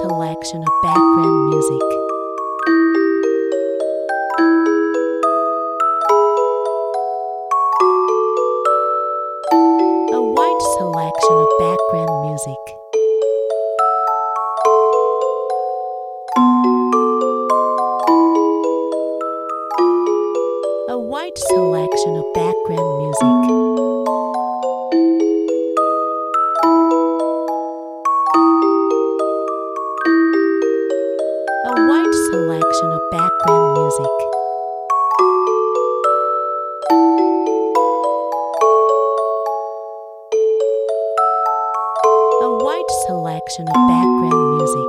selection of background music. A wide selection of background music. A wide selection of background music. A wide selection of background music. A wide selection of background music.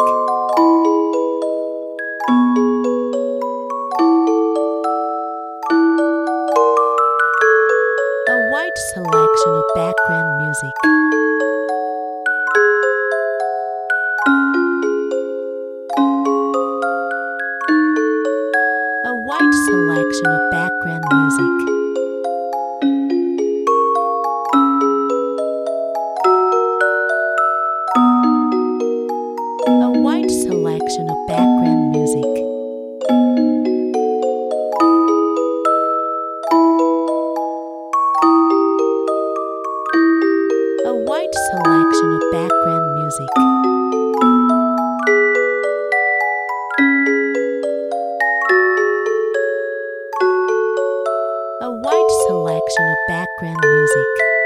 A wide selection of background music. A wide selection of background music. A wide selection of background music. A wide selection of background music. A wide selection of background music.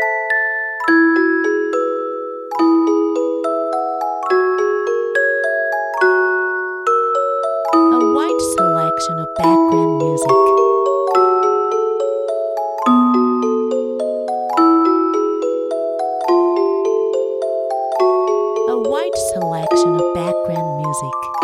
A wide selection of background music. A wide selection of background music.